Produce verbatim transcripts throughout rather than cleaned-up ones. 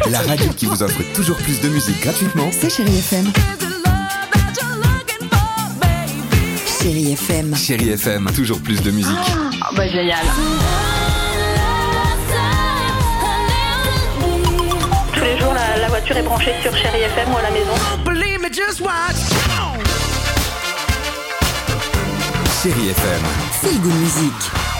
La radio qui vous offre toujours plus de musique gratuitement. C'est Chérie F M. Chérie F M. Chérie F M, toujours plus de musique. Ah bah génial. Tous les jours, la, la voiture est branchée sur Chérie F M ou à la maison. Chérie F M. C'est le goût de musique.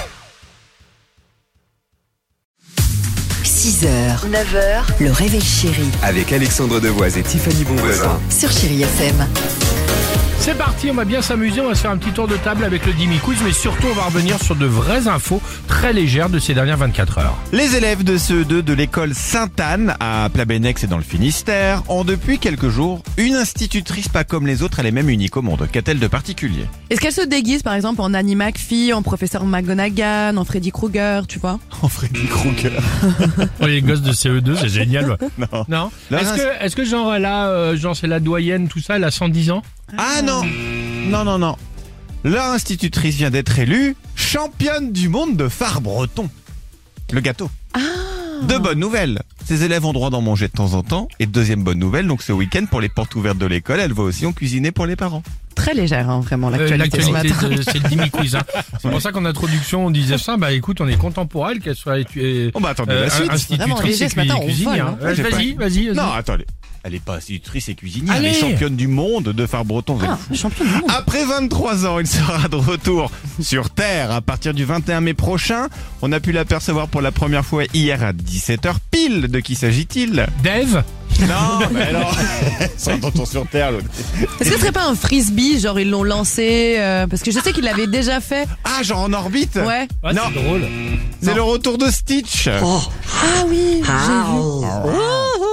six heures, neuf heures, le réveil chéri Avec Alexandre Devoise et Tiffany Bonvoisin. sur Chérie F M. C'est parti, on va bien s'amuser, on va se faire un petit tour de table avec le Dimi Quiz, mais surtout on va revenir sur de vraies infos très légères de ces dernières vingt-quatre heures. Les élèves de C E deux de l'école Sainte-Anne à Plabennec, c'est dans le Finistère, ont depuis quelques jours une institutrice pas comme les autres, elle est même unique au monde. Qu'a-t-elle de particulier? Est-ce qu'elle se déguise par exemple en Annie McPhee, en professeur McGonagall, en Freddy Krueger, tu vois? En Freddy Krueger. Pour les gosses de C E deux, c'est génial. Non. Non. Là, Est-ce que, est-ce que genre elle a, euh, genre c'est la doyenne, tout ça, elle a cent dix ans? Ah non, non, non, non. Leur institutrice vient d'être élue championne du monde de phare breton. Le gâteau. Ah. Deux bonnes nouvelles. Ses élèves ont droit d'en manger de temps en temps. Et deuxième bonne nouvelle, donc ce week-end, pour les portes ouvertes de l'école, elle va aussi en cuisiner pour les parents. Très légère, hein, vraiment, Euh, l'actualité, ce matin. de- c'est le Dimi Quiz. Hein. C'est pour ça qu'en introduction on disait ça. Bah écoute, on est content pour elle qu'elle soit euh, Bon bah attendez, euh, la suite. institutrice Vraiment léger et ce matin, on cuisinière. vole, hein. Ouais, J'ai Vas-y, vas-y, vas-y. Non, attendez. Elle est pas institutrice et cuisinière, Allez. elle est championne du monde de phare breton. vous êtes Ah, fous. champion du monde. Après vingt-trois ans, il sera de retour sur Terre à partir du vingt et un mai prochain. On a pu l'apercevoir pour la première fois hier à dix-sept heures pile. De qui s'agit-il? Dave. Non, mais alors, c'est un retour sur Terre, l'autre. Est-ce que ce serait pas un frisbee, genre ils l'ont lancé euh, parce que je sais qu'il l'avait déjà fait. Ah, genre en orbite? Ouais. Ouais, Non. c'est drôle. C'est le retour de Stitch. Ah oui, j'ai vu.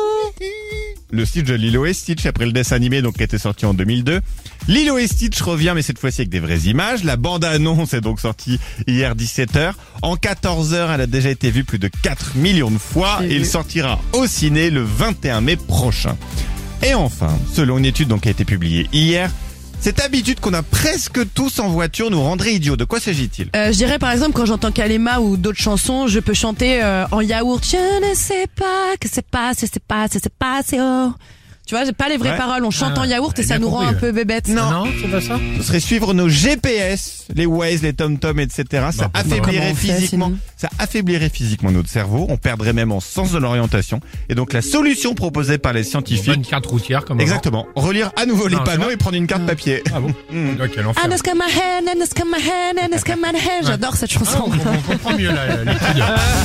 Le Stitch de Lilo et Stitch après le dessin animé donc qui était sorti en deux mille deux. Lilo et Stitch revient mais cette fois-ci avec des vraies images. La bande-annonce est donc sortie hier dix-sept heures. En quatorze heures, elle a déjà été vue plus de quatre millions de fois J'ai et il vu. sortira au ciné le vingt et un mai prochain. Et enfin, selon une étude donc qui a été publiée hier, cette habitude qu'on a presque tous en voiture nous rendrait idiots. De quoi s'agit-il? Euh, je dirais par exemple quand j'entends Kalema ou d'autres chansons, je peux chanter euh, en yaourt. Je ne sais pas que c'est pas, c'est pas, c'est pas, c'est oh. Tu vois, j'ai pas les vraies Ouais. paroles. On chante Ah, en yaourt et j'ai ça bien nous rend compris, un ouais. peu bébête. Non. Non, c'est pas ça. Ce serait suivre nos G P S, les Waze, les TomTom, et cetera. Ça Bah, affaiblirait comment on fait, physiquement, sinon ça affaiblirait physiquement notre cerveau. On perdrait même en sens de l'orientation. Et donc la solution proposée par les scientifiques, Bonne carte routière comme exactement, relire à nouveau les Non, c'est panneaux vrai et prendre une carte papier. Ah bon. Ok, quel enfer. And it's come my hand, and it's come my hand, and it's come my hand. J'adore cette Ah, chanson. on, on comprend mieux la- l'étude.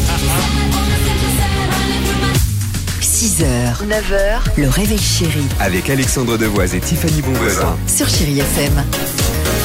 six heures, neuf heures, le réveil chéri Avec Alexandre Devoise et Tiffany Bonvoisin. sur Chérie F M.